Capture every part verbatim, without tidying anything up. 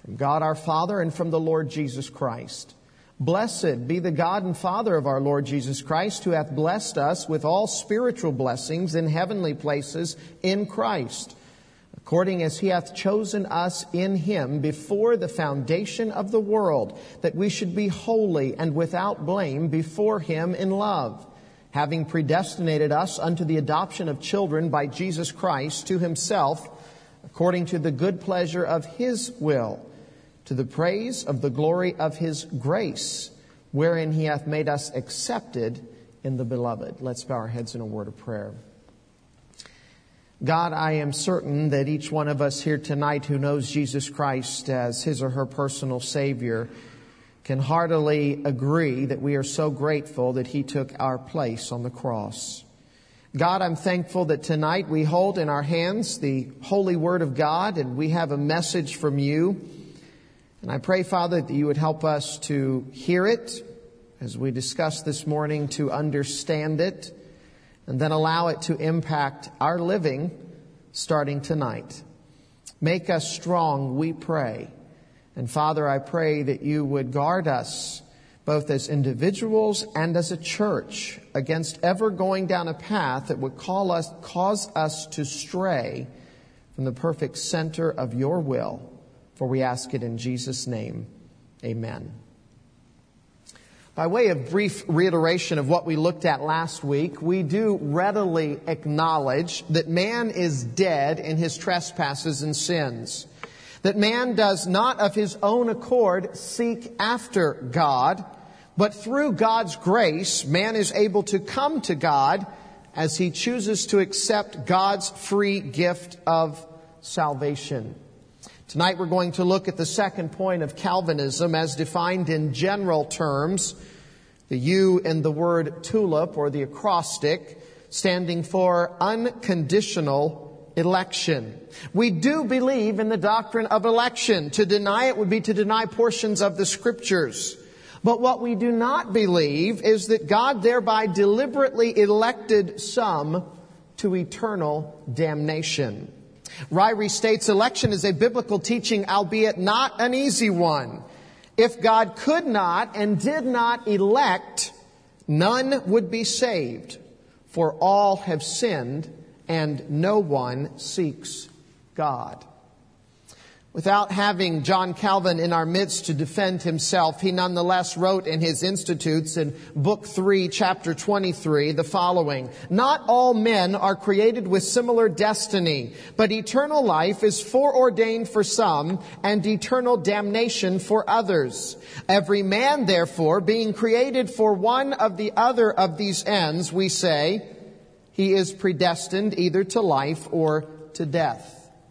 from God our Father and from the Lord Jesus Christ. Blessed be the God and Father of our Lord Jesus Christ, who hath blessed us with all spiritual blessings in heavenly places in Christ, according as he hath chosen us in him before the foundation of the world, that we should be holy and without blame before him in love, having predestinated us unto the adoption of children by Jesus Christ to himself, according to the good pleasure of his will, to the praise of the glory of his grace, wherein he hath made us accepted in the beloved. Let's bow our heads in a word of prayer. God, I am certain that each one of us here tonight who knows Jesus Christ as his or her personal Savior can heartily agree that we are so grateful that he took our place on the cross. God, I'm thankful that tonight we hold in our hands the holy Word of God, and we have a message from you. And I pray, Father, that you would help us to hear it, as we discussed this morning, to understand it, and then allow it to impact our living starting tonight. Make us strong, we pray. And Father, I pray that you would guard us, both as individuals and as a church, against ever going down a path that would call us, cause us to stray from the perfect center of your will. For we ask it in Jesus' name. Amen. By way of brief reiteration of what we looked at last week, we do readily acknowledge that man is dead in his trespasses and sins. That man does not of his own accord seek after God, but through God's grace, man is able to come to God as he chooses to accept God's free gift of salvation. Tonight we're going to look at the second point of Calvinism as defined in general terms. The U in the word tulip, or the acrostic, standing for unconditional election. We do believe in the doctrine of election. To deny it would be to deny portions of the Scriptures. But what we do not believe is that God thereby deliberately elected some to eternal damnation. Ryrie states election is a biblical teaching, albeit not an easy one. If God could not and did not elect, none would be saved, for all have sinned and no one seeks God. Without having John Calvin in our midst to defend himself, he nonetheless wrote in his Institutes in Book three, Chapter twenty-three, the following: Not all men are created with similar destiny, but eternal life is foreordained for some, and eternal damnation for others. Every man, therefore, being created for one of the other of these ends, we say, he is predestined either to life or to death.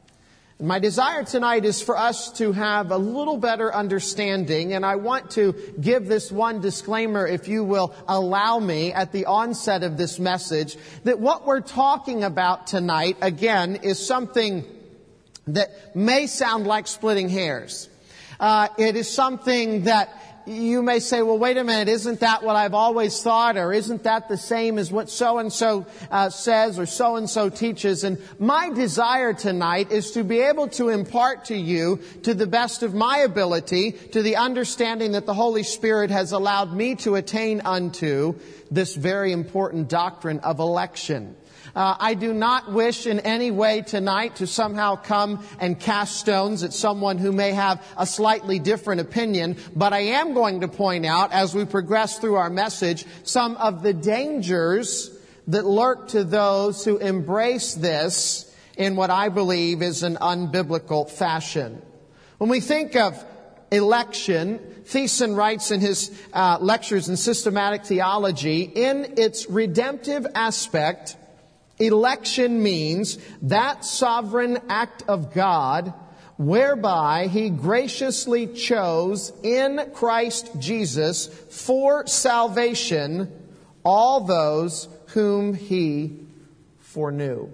My desire tonight is for us to have a little better understanding, and I want to give this one disclaimer, if you will allow me, at the onset of this message, that what we're talking about tonight, again, is something that may sound like splitting hairs. Uh, it is something that you may say, well, wait a minute, isn't that what I've always thought? Or isn't that the same as what so-and-so uh, says or so-and-so teaches? And my desire tonight is to be able to impart to you, to the best of my ability, to the understanding that the Holy Spirit has allowed me to attain unto, this very important doctrine of election. Uh, I do not wish in any way tonight to somehow come and cast stones at someone who may have a slightly different opinion, but I am going to point out, as we progress through our message, some of the dangers that lurk to those who embrace this in what I believe is an unbiblical fashion. When we think of election, Thiessen writes in his uh, lectures in systematic theology, in its redemptive aspect, election means that sovereign act of God whereby He graciously chose in Christ Jesus for salvation all those whom He foreknew.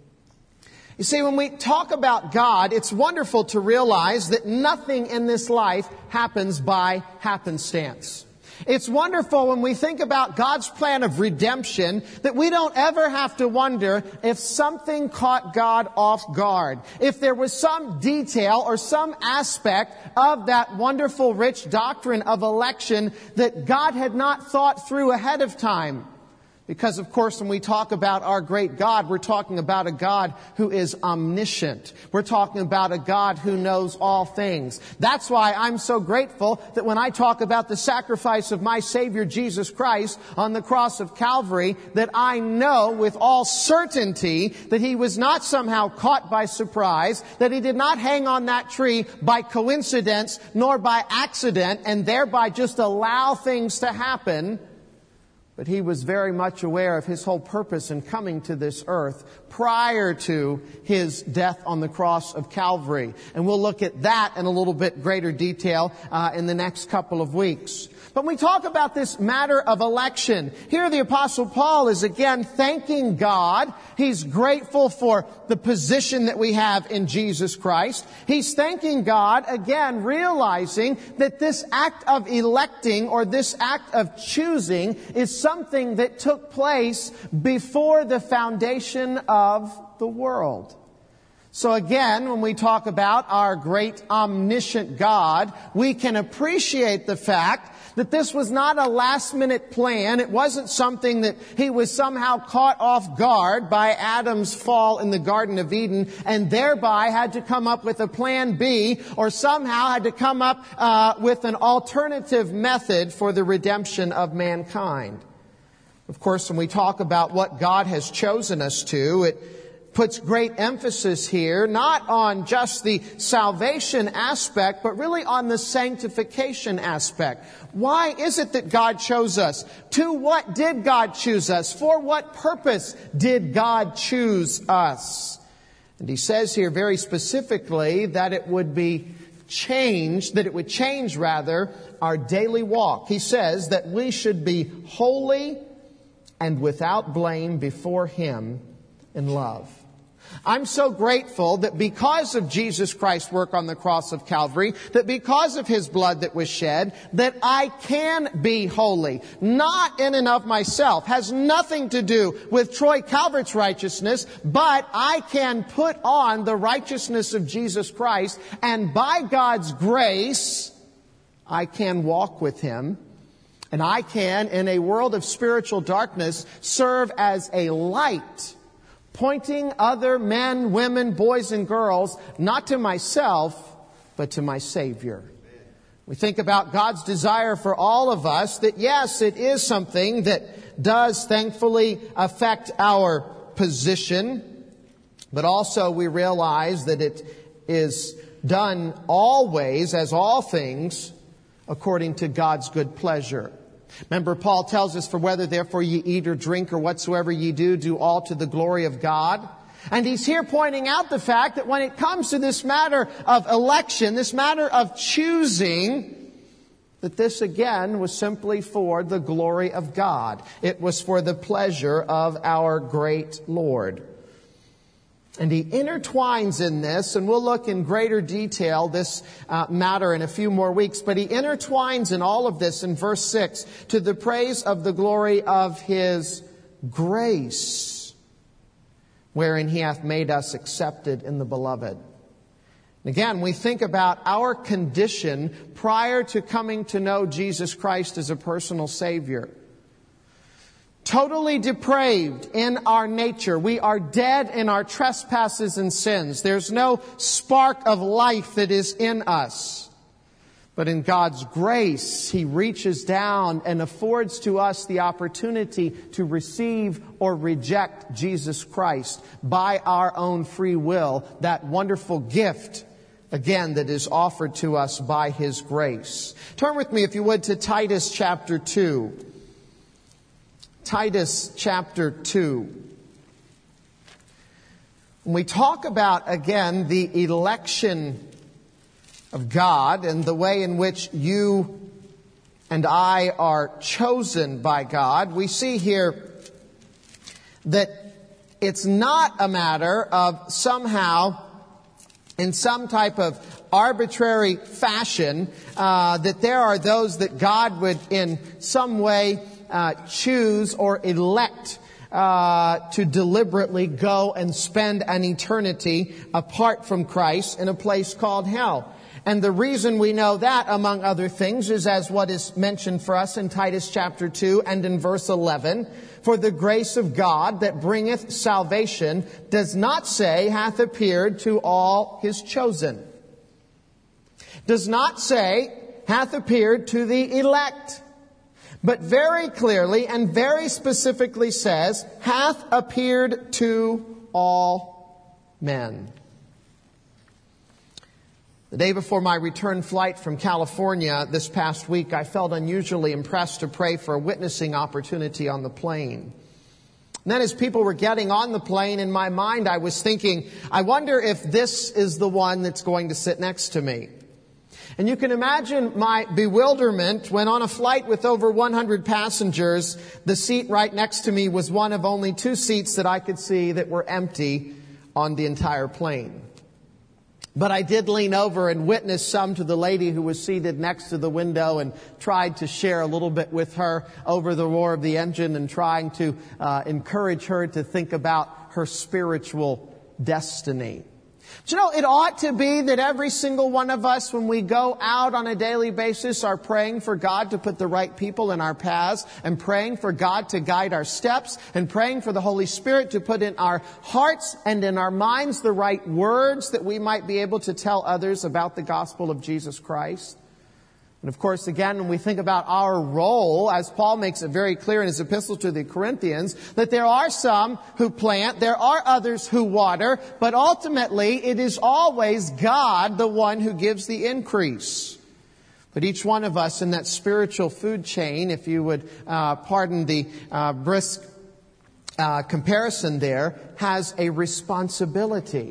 You see, when we talk about God, it's wonderful to realize that nothing in this life happens by happenstance. It's wonderful when we think about God's plan of redemption that we don't ever have to wonder if something caught God off guard. If there was some detail or some aspect of that wonderful, rich doctrine of election that God had not thought through ahead of time. Because, of course, when we talk about our great God, we're talking about a God who is omniscient. We're talking about a God who knows all things. That's why I'm so grateful that when I talk about the sacrifice of my Savior Jesus Christ on the cross of Calvary, that I know with all certainty that He was not somehow caught by surprise, that He did not hang on that tree by coincidence nor by accident and thereby just allow things to happen. But He was very much aware of His whole purpose in coming to this earth prior to His death on the cross of Calvary. And we'll look at that in a little bit greater detail uh, in the next couple of weeks. But when we talk about this matter of election, here the Apostle Paul is again thanking God. He's grateful for the position that we have in Jesus Christ. He's thanking God, again, realizing that this act of electing or this act of choosing is something that took place before the foundation of the world. So again, when we talk about our great omniscient God, we can appreciate the fact that this was not a last-minute plan. It wasn't something that He was somehow caught off guard by Adam's fall in the Garden of Eden and thereby had to come up with a plan B or somehow had to come up uh, with an alternative method for the redemption of mankind. Of course, when we talk about what God has chosen us to, it puts great emphasis here, not on just the salvation aspect, but really on the sanctification aspect. Why is it that God chose us? To what did God choose us? For what purpose did God choose us? And he says here very specifically that it would be changed, that it would change rather our daily walk. He says that we should be holy and without blame before Him in love. I'm so grateful that because of Jesus Christ's work on the cross of Calvary, that because of His blood that was shed, that I can be holy. Not in and of myself. Has nothing to do with Troy Calvert's righteousness, but I can put on the righteousness of Jesus Christ, and by God's grace, I can walk with Him. And I can, in a world of spiritual darkness, serve as a light, pointing other men, women, boys, and girls, not to myself, but to my Savior. We think about God's desire for all of us, that yes, it is something that does thankfully affect our position, but also we realize that it is done always, as all things, according to God's good pleasure. Remember, Paul tells us, for whether therefore ye eat or drink or whatsoever ye do, do all to the glory of God. And he's here pointing out the fact that when it comes to this matter of election, this matter of choosing, that this again was simply for the glory of God. It was for the pleasure of our great Lord. And he intertwines in this, and we'll look in greater detail this uh, matter in a few more weeks, but he intertwines in all of this in verse six, to the praise of the glory of His grace, wherein He hath made us accepted in the Beloved. And again, we think about our condition prior to coming to know Jesus Christ as a personal Savior. Totally depraved in our nature. We are dead in our trespasses and sins. There's no spark of life that is in us. But in God's grace, He reaches down and affords to us the opportunity to receive or reject Jesus Christ by our own free will. That wonderful gift, again, that is offered to us by His grace. Turn with me, if you would, to Titus chapter two. Titus chapter two. When we talk about, again, the election of God and the way in which you and I are chosen by God, we see here that it's not a matter of somehow, in some type of arbitrary fashion, uh, that there are those that God would in some way uh, choose or elect uh, to deliberately go and spend an eternity apart from Christ in a place called hell. And the reason we know that, among other things, is as what is mentioned for us in Titus chapter two and in verse eleven. For the grace of God that bringeth salvation does not say hath appeared to all his chosen. Does not say hath appeared to the elect. But very clearly and very specifically says hath appeared to all men. The day before my return flight from California this past week, I felt unusually impressed to pray for a witnessing opportunity on the plane. And then as people were getting on the plane, in my mind I was thinking, I wonder if this is the one that's going to sit next to me. And you can imagine my bewilderment when on a flight with over one hundred passengers, the seat right next to me was one of only two seats that I could see that were empty on the entire plane. But I did lean over and witness some to the lady who was seated next to the window and tried to share a little bit with her over the roar of the engine and trying to uh, encourage her to think about her spiritual destiny. But you know, it ought to be that every single one of us, when we go out on a daily basis, are praying for God to put the right people in our paths and praying for God to guide our steps and praying for the Holy Spirit to put in our hearts and in our minds the right words that we might be able to tell others about the gospel of Jesus Christ. And of course, again, when we think about our role, as Paul makes it very clear in his epistle to the Corinthians, that there are some who plant, there are others who water, but ultimately it is always God, the one who gives the increase. But each one of us in that spiritual food chain, if you would uh, pardon the uh, brisk uh, comparison there, has a responsibility.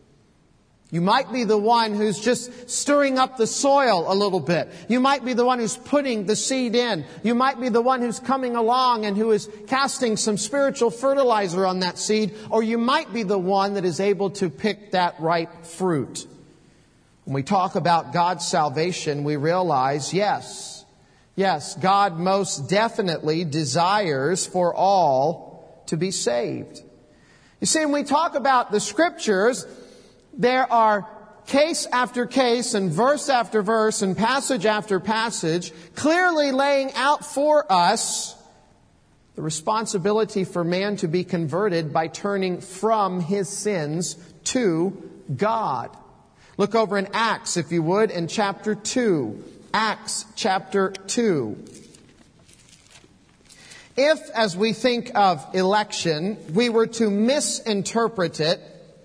You might be the one who's just stirring up the soil a little bit. You might be the one who's putting the seed in. You might be the one who's coming along and who is casting some spiritual fertilizer on that seed. Or you might be the one that is able to pick that ripe fruit. When we talk about God's salvation, we realize, yes, yes, God most definitely desires for all to be saved. You see, when we talk about the Scriptures, there are case after case and verse after verse and passage after passage clearly laying out for us the responsibility for man to be converted by turning from his sins to God. Look over in Acts, if you would, in chapter two. Acts chapter two. If, as we think of election, we were to misinterpret it,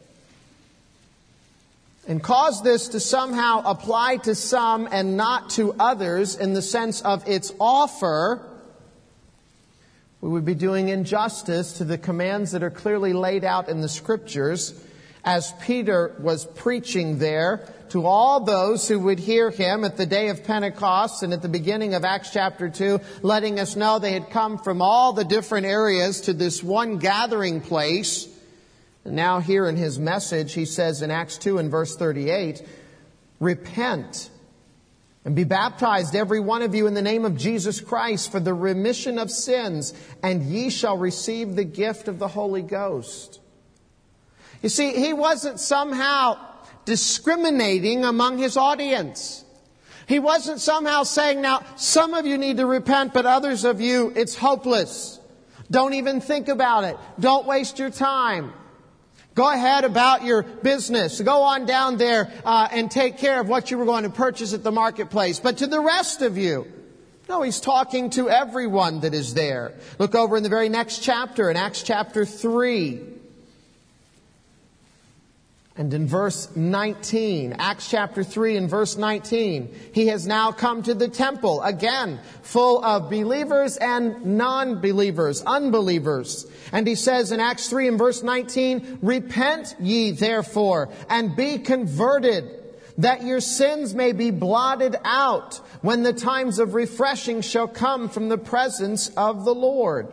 and cause this to somehow apply to some and not to others in the sense of its offer, we would be doing injustice to the commands that are clearly laid out in the Scriptures, as Peter was preaching there to all those who would hear him at the day of Pentecost and at the beginning of Acts chapter two, letting us know they had come from all the different areas to this one gathering place. And now here in his message, he says in Acts two and verse thirty-eight, repent and be baptized every one of you in the name of Jesus Christ for the remission of sins, and ye shall receive the gift of the Holy Ghost. You see, he wasn't somehow discriminating among his audience. He wasn't somehow saying, now, some of you need to repent, but others of you, it's hopeless. Don't even think about it. Don't waste your time. Go ahead about your business. Go on down there uh, and take care of what you were going to purchase at the marketplace. But to the rest of you, no, he's talking to everyone that is there. Look over in the very next chapter, in Acts chapter three. And in verse nineteen, Acts chapter three and verse nineteen, he has now come to the temple, again, full of believers and non-believers, unbelievers. And he says in Acts three and verse nineteen, repent ye therefore, and be converted, that your sins may be blotted out, when the times of refreshing shall come from the presence of the Lord.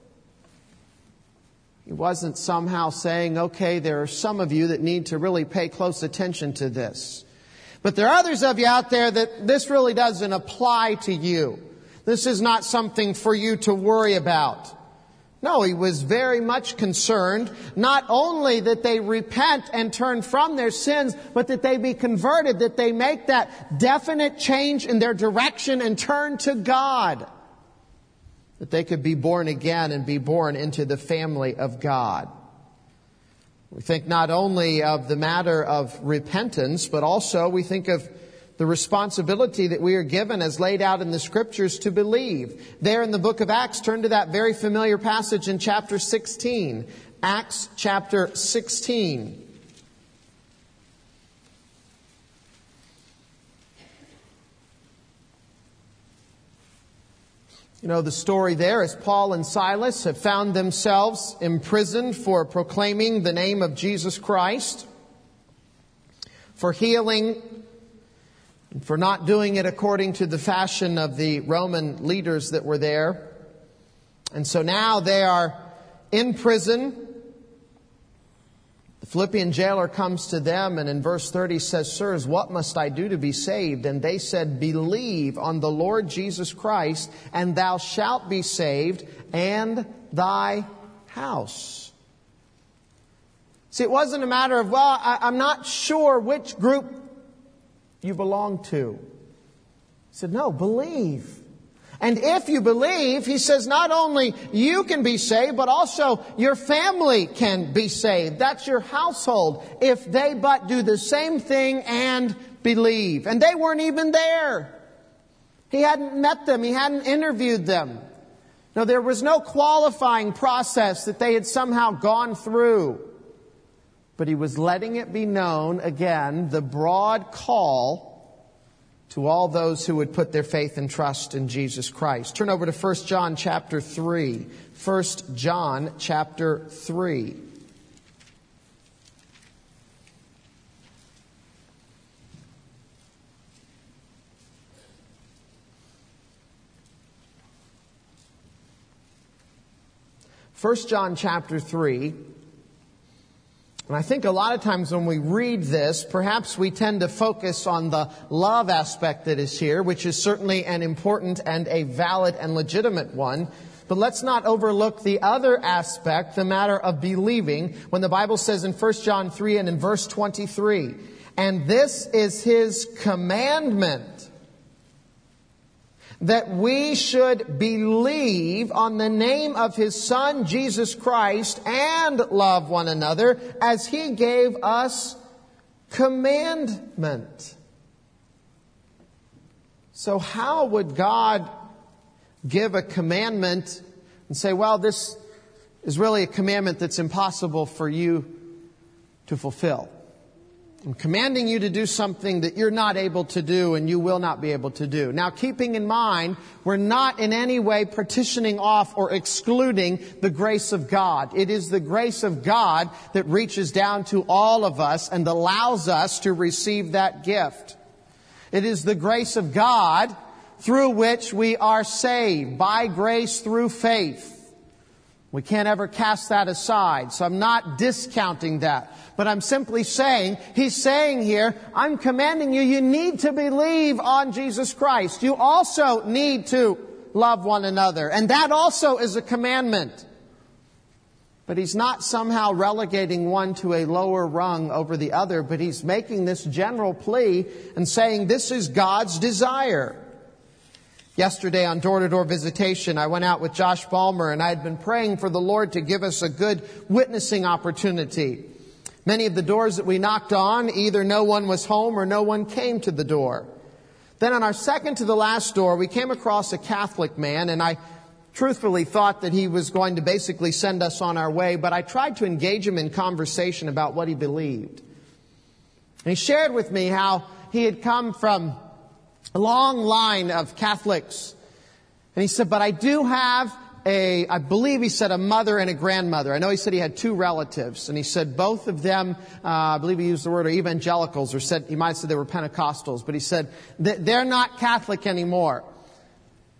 He wasn't somehow saying, okay, there are some of you that need to really pay close attention to this. But there are others of you out there that this really doesn't apply to you. This is not something for you to worry about. No, he was very much concerned not only that they repent and turn from their sins, but that they be converted, that they make that definite change in their direction and turn to God. That they could be born again and be born into the family of God. We think not only of the matter of repentance, but also we think of the responsibility that we are given as laid out in the Scriptures to believe. There in the book of Acts, turn to that very familiar passage in chapter sixteen. Acts chapter sixteen. You know the story there is Paul and Silas have found themselves imprisoned for proclaiming the name of Jesus Christ, for healing, and for not doing it according to the fashion of the Roman leaders that were there. And so now they are in prison. The Philippian jailer comes to them and in verse thirty says, "Sirs, what must I do to be saved?" And they said, "Believe on the Lord Jesus Christ, and thou shalt be saved, and thy house." See, it wasn't a matter of, well, I, I'm not sure which group you belong to. He said, no, believe. And if you believe, he says, not only you can be saved, but also your family can be saved. That's your household, if they but do the same thing and believe. And they weren't even there. He hadn't met them. He hadn't interviewed them. No, there was no qualifying process that they had somehow gone through. But he was letting it be known, again, the broad call to all those who would put their faith and trust in Jesus Christ. Turn over to First John chapter three. First John chapter three. First John chapter three. And I think a lot of times when we read this, perhaps we tend to focus on the love aspect that is here, which is certainly an important and a valid and legitimate one. But let's not overlook the other aspect, the matter of believing, when the Bible says in First John three and in verse twenty-three, "And this is His commandment, that we should believe on the name of His Son, Jesus Christ, and love one another as He gave us commandment." So how would God give a commandment and say, well, this is really a commandment that's impossible for you to fulfill? I'm commanding you to do something that you're not able to do and you will not be able to do. Now, keeping in mind, we're not in any way partitioning off or excluding the grace of God. It is the grace of God that reaches down to all of us and allows us to receive that gift. It is the grace of God through which we are saved, by grace through faith. We can't ever cast that aside. So I'm not discounting that. But I'm simply saying, He's saying here, I'm commanding you, you need to believe on Jesus Christ. You also need to love one another. And that also is a commandment. But He's not somehow relegating one to a lower rung over the other, but He's making this general plea and saying this is God's desire. Yesterday on door-to-door visitation, I went out with Josh Balmer and I had been praying for the Lord to give us a good witnessing opportunity. Many of the doors that we knocked on, either no one was home or no one came to the door. Then on our second to the last door, we came across a Catholic man, and I truthfully thought that he was going to basically send us on our way, but I tried to engage him in conversation about what he believed. And he shared with me how he had come from a long line of Catholics. And he said, but I do have a, I believe he said a mother and a grandmother. I know he said he had two relatives. And he said both of them, uh, I believe he used the word, are evangelicals, or said, he might have said they were Pentecostals. But he said, they're not Catholic anymore.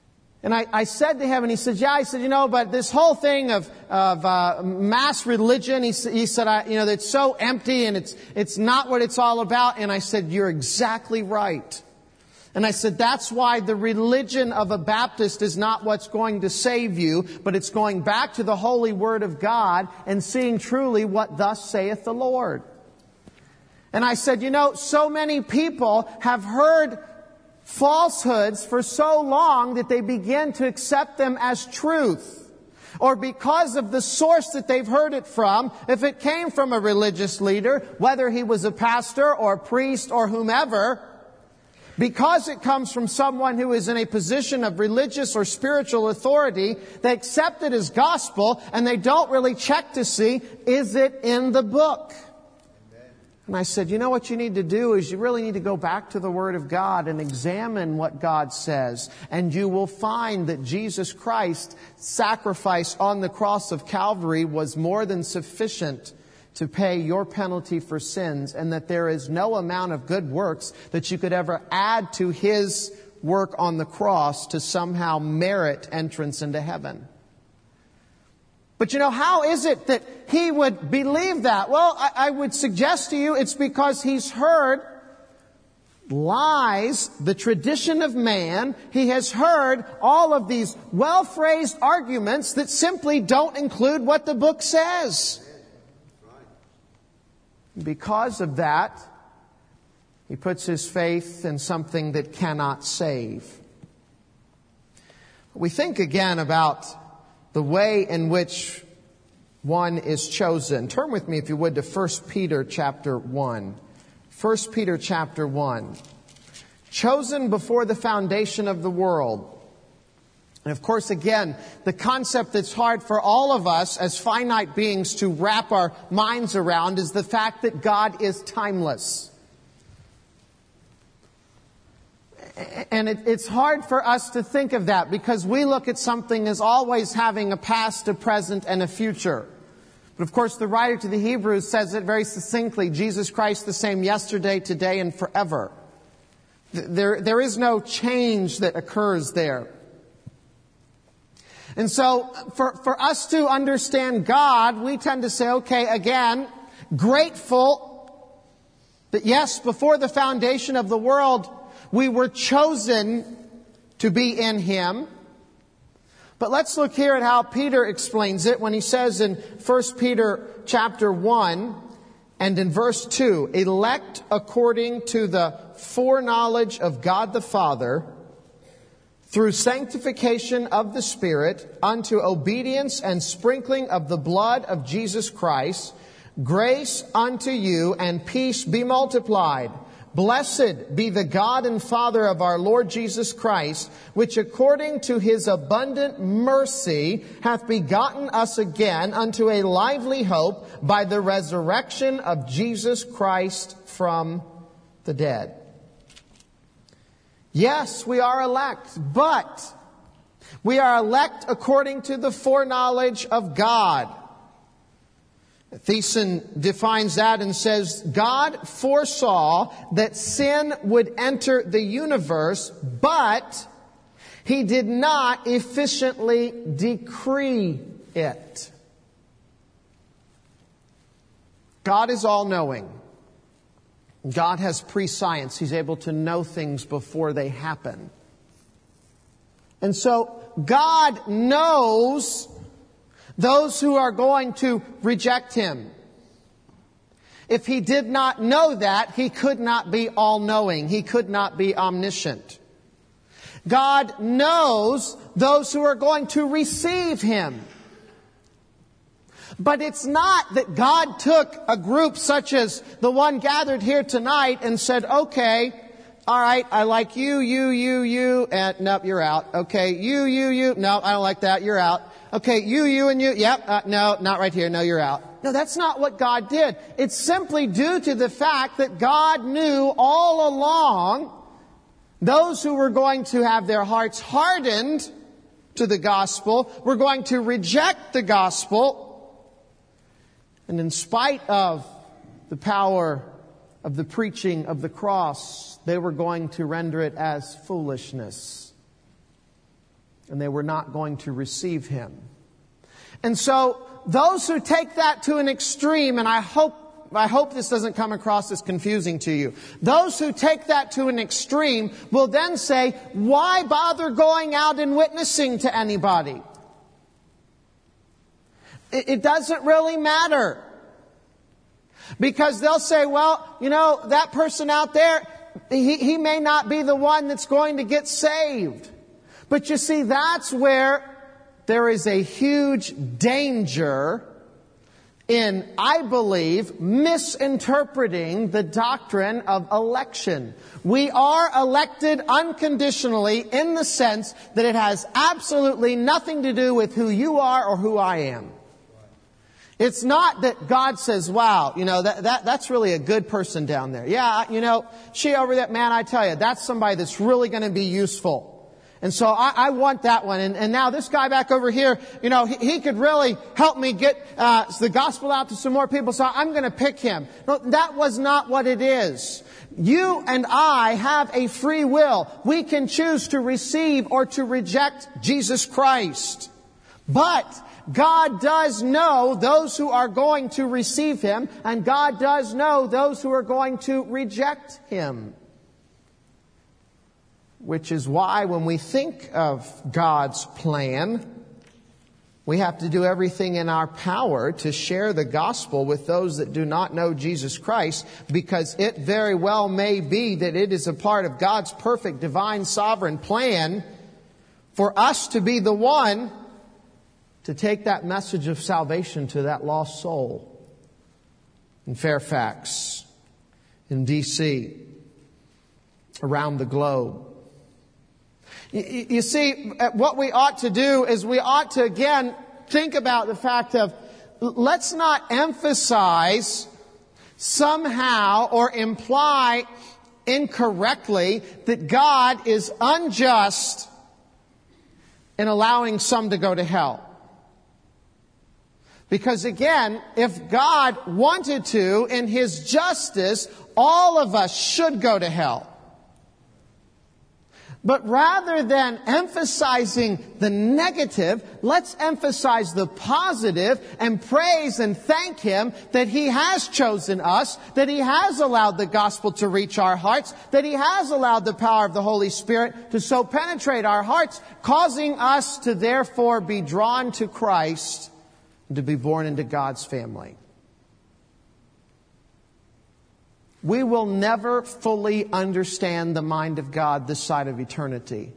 And I, I said to him, and he said, yeah, I said, you know, but this whole thing of, of, uh, mass religion, he, he said, I, you know, it's so empty and it's, it's not what it's all about. And I said, you're exactly right. And I said, that's why the religion of a Baptist is not what's going to save you, but it's going back to the holy word of God and seeing truly what thus saith the Lord. And I said, you know, so many people have heard falsehoods for so long that they begin to accept them as truth. Or because of the source that they've heard it from, if it came from a religious leader, whether he was a pastor or a priest or whomever, because it comes from someone who is in a position of religious or spiritual authority, they accept it as gospel and they don't really check to see, is it in the book? And I said, you know what you need to do is you really need to go back to the Word of God and examine what God says. And you will find that Jesus Christ's sacrifice on the cross of Calvary was more than sufficient to pay your penalty for sins, and that there is no amount of good works that you could ever add to His work on the cross to somehow merit entrance into heaven. But you know, how is it that he would believe that? Well, I, I would suggest to you it's because he's heard lies, the tradition of man. He has heard all of these well-phrased arguments that simply don't include what the book says. Because of that, he puts his faith in something that cannot save. We think again about the way in which one is chosen. Turn with me, if you would, to First Peter chapter one. First Peter chapter one. Chosen before the foundation of the world. And of course, again, the concept that's hard for all of us as finite beings to wrap our minds around is the fact that God is timeless. And it, it's hard for us to think of that because we look at something as always having a past, a present, and a future. But of course, the writer to the Hebrews says it very succinctly, Jesus Christ the same yesterday, today, and forever. There, there is no change that occurs there. And so, for, for us to understand God, we tend to say, okay, again, grateful that yes, before the foundation of the world, we were chosen to be in Him. But let's look here at how Peter explains it when he says in First Peter chapter one and in verse two, elect according to the foreknowledge of God the Father, through sanctification of the Spirit, unto obedience and sprinkling of the blood of Jesus Christ, grace unto you and peace be multiplied. Blessed be the God and Father of our Lord Jesus Christ, which according to His abundant mercy hath begotten us again unto a lively hope by the resurrection of Jesus Christ from the dead. Yes, we are elect, but we are elect according to the foreknowledge of God. Thiessen defines that and says, God foresaw that sin would enter the universe, but He did not efficiently decree it. God is all-knowing. God has prescience. He's able to know things before they happen. And so God knows those who are going to reject Him. If He did not know that, He could not be all-knowing. He could not be omniscient. God knows those who are going to receive Him. But it's not that God took a group such as the one gathered here tonight and said, okay, all right, I like you, you, you, you, and nope, you're out. Okay, you, you, you, no, I don't like that, you're out. Okay, you, you, and you, yep, uh, no, not right here, no, you're out. No, that's not what God did. It's simply due to the fact that God knew all along those who were going to have their hearts hardened to the gospel, were going to reject the gospel, and in spite of the power of the preaching of the cross, they were going to render it as foolishness. and they were not going to receive him. And so those who take that to an extreme, and I hope I hope this doesn't come across as confusing to you. Those who take that to an extreme will then say, why bother going out and witnessing to anybody? It, it doesn't really matter. Because they'll say, well, you know, that person out there, he, he may not be the one that's going to get saved. But you see, that's where there is a huge danger in, I believe, misinterpreting the doctrine of election. We are elected unconditionally in the sense that it has absolutely nothing to do with who you are or who I am. It's not that God says, wow, you know, that, that that's really a good person down there. Yeah, you know, she over that, man, I tell you, that's somebody that's really going to be useful. And so I, I want that one. And, and now this guy back over here, you know, he, he could really help me get uh, the gospel out to some more people, so I'm going to pick him. No, that was not what it is. You and I have a free will. We can choose to receive or to reject Jesus Christ. But God does know those who are going to receive him, and God does know those who are going to reject him. Which is why when we think of God's plan, we have to do everything in our power to share the gospel with those that do not know Jesus Christ, because it very well may be that it is a part of God's perfect, divine, sovereign plan for us to be the one to take that message of salvation to that lost soul in Fairfax, in D C, around the globe. You see, what we ought to do is we ought to, again, think about the fact of, let's not emphasize somehow or imply incorrectly that God is unjust in allowing some to go to hell. Because again, if God wanted to, in His justice, all of us should go to hell. But rather than emphasizing the negative, let's emphasize the positive and praise and thank Him that He has chosen us, that He has allowed the gospel to reach our hearts, that He has allowed the power of the Holy Spirit to so penetrate our hearts, causing us to therefore be drawn to Christ and to be born into God's family. We will never fully understand the mind of God this side of eternity.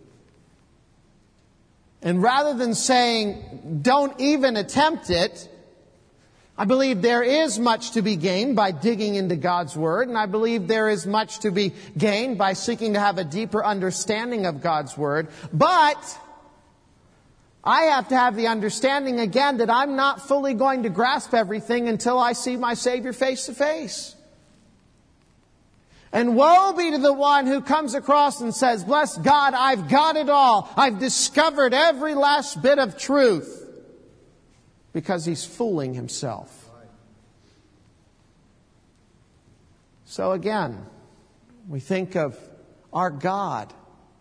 And rather than saying, don't even attempt it, I believe there is much to be gained by digging into God's Word, and I believe there is much to be gained by seeking to have a deeper understanding of God's Word. But I have to have the understanding again that I'm not fully going to grasp everything until I see my Savior face to face. And woe be to the one who comes across and says, bless God, I've got it all. I've discovered every last bit of truth. Because he's fooling himself. So again, we think of our God.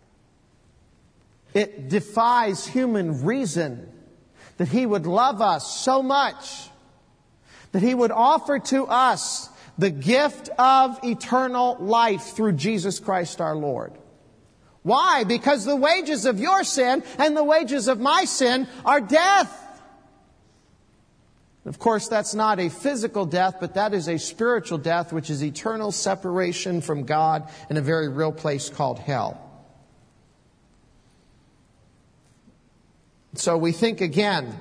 It defies human reason that He would love us so much that He would offer to us the gift of eternal life through Jesus Christ our Lord. Why? Because the wages of your sin and the wages of my sin are death. Of course, that's not a physical death, but that is a spiritual death, which is eternal separation from God in a very real place called hell. So we think again,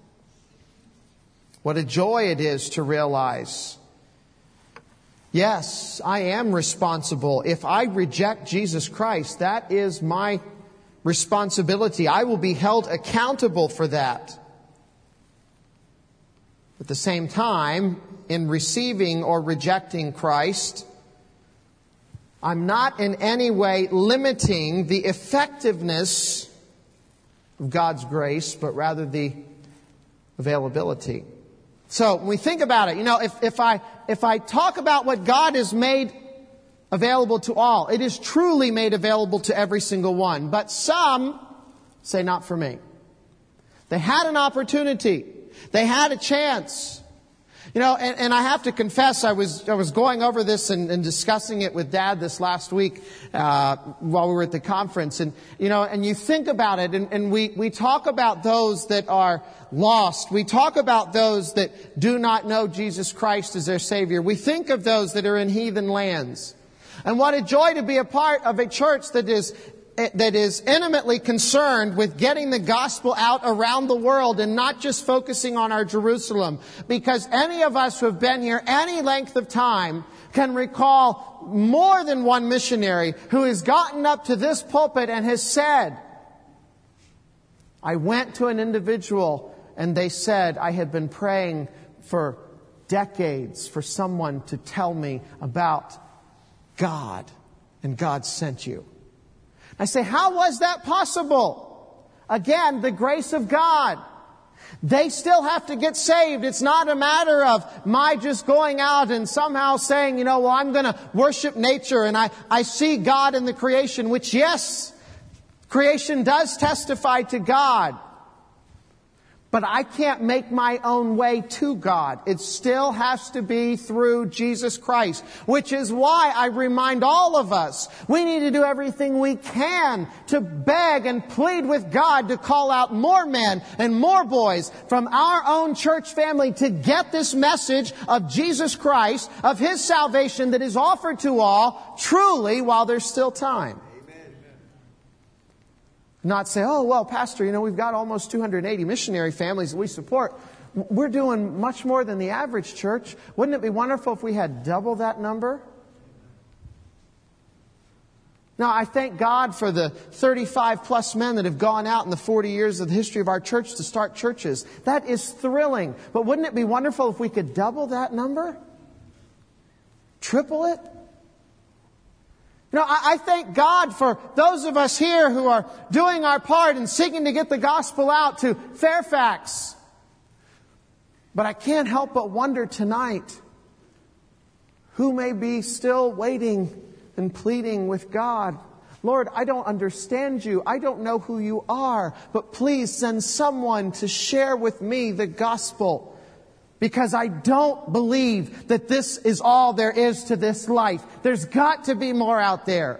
what a joy it is to realize, yes, I am responsible. If I reject Jesus Christ, that is my responsibility. I will be held accountable for that. At the same time, in receiving or rejecting Christ, I'm not in any way limiting the effectiveness of God's grace, but rather the availability. So when we think about it, you know, if, if I if I talk about what God has made available to all, it is truly made available to every single one. But some Say, not for me. They had an opportunity. They had a chance. You know, and, and I have to confess, I was I was going over this and, and discussing it with Dad this last week uh, while we were at the conference. And, you know, and you think about it, and, and we, we talk about those that are lost. We talk about those that do not know Jesus Christ as their Savior. We think of those that are in heathen lands. And what a joy to be a part of a church that is that is intimately concerned with getting the gospel out around the world and not just focusing on our Jerusalem. Because any of us who have been here any length of time can recall more than one missionary who has gotten up to this pulpit and has said, I went to an individual and they said, I had been praying for decades for someone to tell me about God, and God sent you. I say, how was that possible? Again, the grace of God. They still have to get saved. It's not a matter of my just going out and somehow saying, you know, well, I'm going to worship nature and I, I see God in the creation, which, yes, creation does testify to God. But I can't make my own way to God. It still has to be through Jesus Christ, which is why I remind all of us, we need to do everything we can to beg and plead with God to call out more men and more boys from our own church family to get this message of Jesus Christ, of His salvation that is offered to all, truly while there's still time. Not say, oh, well, Pastor, you know, we've got almost two hundred eighty missionary families that we support. We're doing much more than the average church. Wouldn't it be wonderful if we had double that number? Now, I thank God for the thirty-five plus men that have gone out in the forty years of the history of our church to start churches. That is thrilling. But wouldn't it be wonderful if we could double that number? Triple it? You know, I, I thank God for those of us here who are doing our part and seeking to get the gospel out to Fairfax. But I can't help but wonder tonight who may be still waiting and pleading with God. Lord, I don't understand you. I don't know who you are. But please send someone to share with me the gospel. Because I don't believe that this is all there is to this life. There's got to be more out there.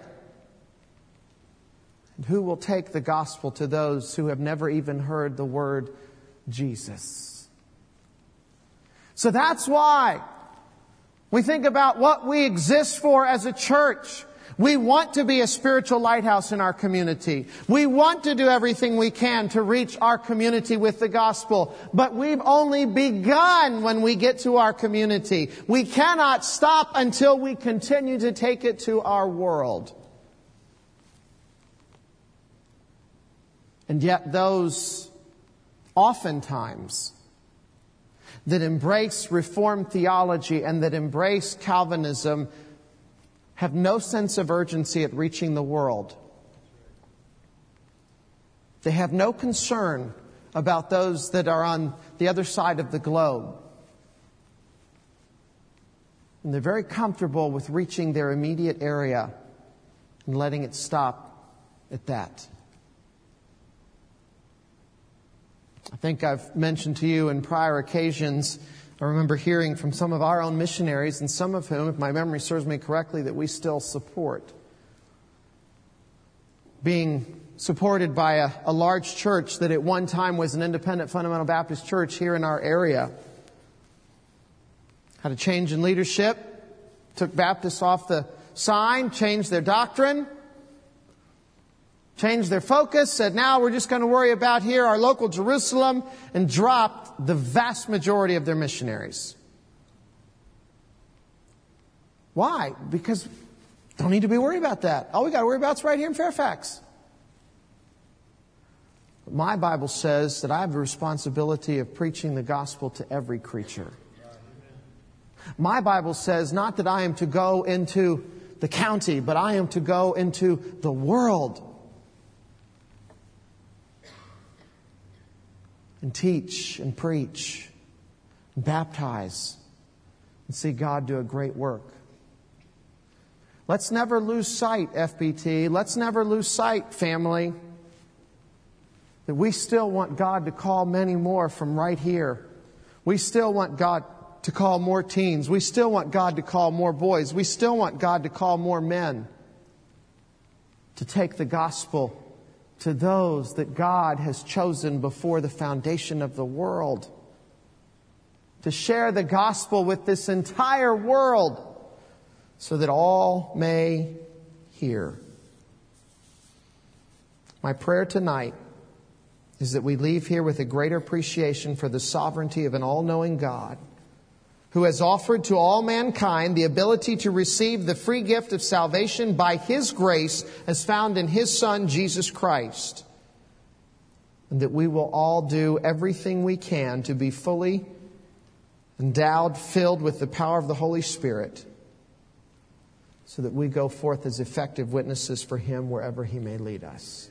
And who will take the gospel to those who have never even heard the word Jesus? So that's why we think about what we exist for as a church. We want to be a spiritual lighthouse in our community. We want to do everything we can to reach our community with the gospel. But we've only begun when we get to our community. We cannot stop until we continue to take it to our world. And yet those oftentimes that embrace Reformed theology and that embrace Calvinism have no sense of urgency at reaching the world. They have no concern about those that are on the other side of the globe. And they're very comfortable with reaching their immediate area and letting it stop at that. I think I've mentioned to you in prior occasions, I remember hearing from some of our own missionaries, and some of whom, if my memory serves me correctly, that we still support. Being supported by a, a large church that at one time was an independent fundamental Baptist church here in our area. Had a change in leadership, took Baptists off the sign, changed their doctrine, changed their focus, said now we're just going to worry about here our local Jerusalem, and dropped the vast majority of their missionaries. Why? Because don't need to be worried about that. All we got to worry about is right here in Fairfax. But my Bible says that I have the responsibility of preaching the gospel to every creature. My Bible says not that I am to go into the county, but I am to go into the world and teach and preach and baptize and see God do a great work. Let's never lose sight, F B T. Let's never lose sight, family, that we still want God to call many more from right here. We still want God to call more teens. We still want God to call more boys. We still want God to call more men to take the gospel to those that God has chosen before the foundation of the world. To share the gospel with this entire world so that all may hear. My prayer tonight is that we leave here with a greater appreciation for the sovereignty of an all-knowing God who has offered to all mankind the ability to receive the free gift of salvation by His grace as found in His Son, Jesus Christ. And that we will all do everything we can to be fully endowed, filled with the power of the Holy Spirit, so that we go forth as effective witnesses for Him wherever He may lead us.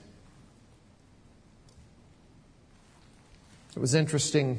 It was interesting.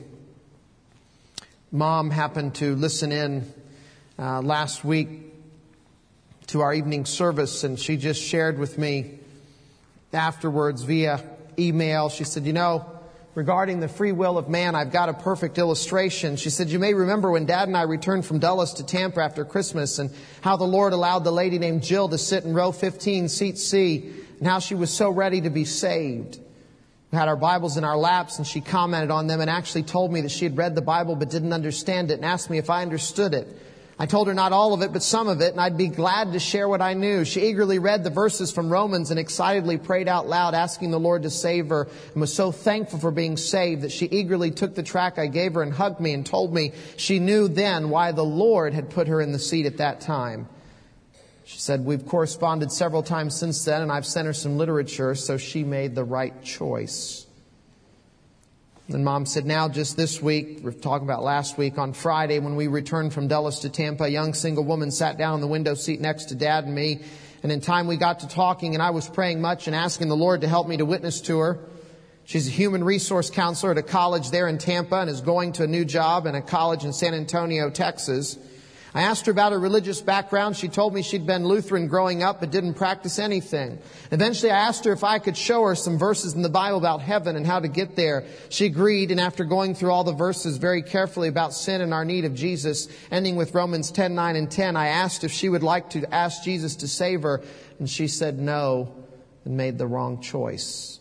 Mom happened to listen in uh, last week to our evening service, and she just shared with me afterwards via email. She said, you know, regarding the free will of man, I've got a perfect illustration. She said, you may remember when Dad and I returned from Dulles to Tampa after Christmas and how the Lord allowed the lady named Jill to sit in row fifteen, seat C, and how she was so ready to be saved. We had our Bibles in our laps, and she commented on them and actually told me that she had read the Bible but didn't understand it and asked me if I understood it. I told her not all of it, but some of it, and I'd be glad to share what I knew. She eagerly read the verses from Romans and excitedly prayed out loud, asking the Lord to save her, and was so thankful for being saved that she eagerly took the tract I gave her and hugged me and told me she knew then why the Lord had put her in the seat at that time. She said, we've corresponded several times since then, and I've sent her some literature, so she made the right choice. And Mom said, now just this week, we're talking about last week, on Friday when we returned from Dulles to Tampa, a young single woman sat down in the window seat next to Dad and me. And in time we got to talking, and I was praying much and asking the Lord to help me to witness to her. She's a human resource counselor at a college there in Tampa and is going to a new job in a college in San Antonio, Texas. I asked her about her religious background. She told me she'd been Lutheran growing up but didn't practice anything. Eventually I asked her if I could show her some verses in the Bible about heaven and how to get there. She agreed, and after going through all the verses very carefully about sin and our need of Jesus, ending with Romans ten, nine, and ten, I asked if she would like to ask Jesus to save her, and she said no and made the wrong choice.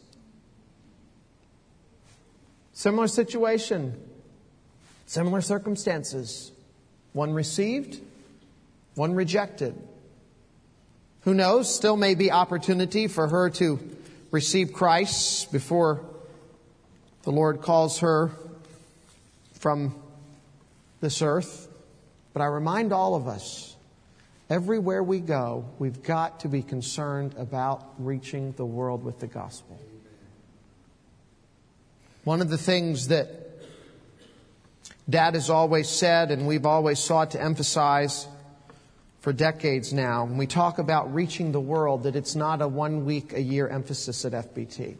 Similar situation, similar circumstances. One received, one rejected. Who knows, still may be opportunity for her to receive Christ before the Lord calls her from this earth. But I remind all of us, everywhere we go, we've got to be concerned about reaching the world with the gospel. One of the things that Dad has always said, and we've always sought to emphasize for decades now, when we talk about reaching the world, that it's not a one week a year emphasis at F B T.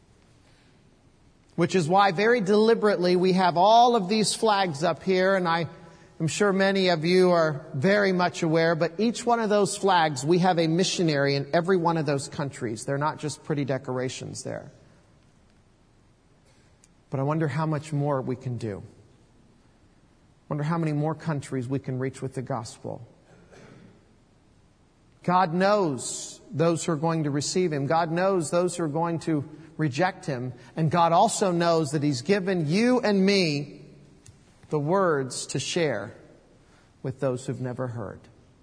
Which is why very deliberately we have all of these flags up here, and I am sure many of you are very much aware, but each one of those flags, we have a missionary in every one of those countries. They're not just pretty decorations there. But I wonder how much more we can do. Wonder how many more countries we can reach with the gospel. God knows those who are going to receive Him. God knows those who are going to reject Him. And God also knows that He's given you and me the words to share with those who've never heard.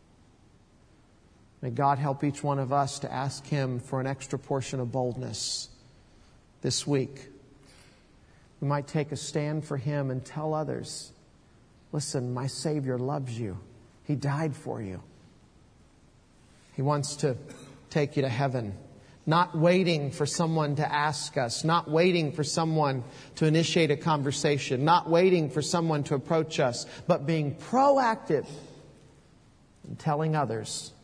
May God help each one of us to ask Him for an extra portion of boldness this week. We might take a stand for Him and tell others, listen, my Savior loves you. He died for you. He wants to take you to heaven. Not waiting for someone to ask us. Not waiting for someone to initiate a conversation. Not waiting for someone to approach us. But being proactive and telling others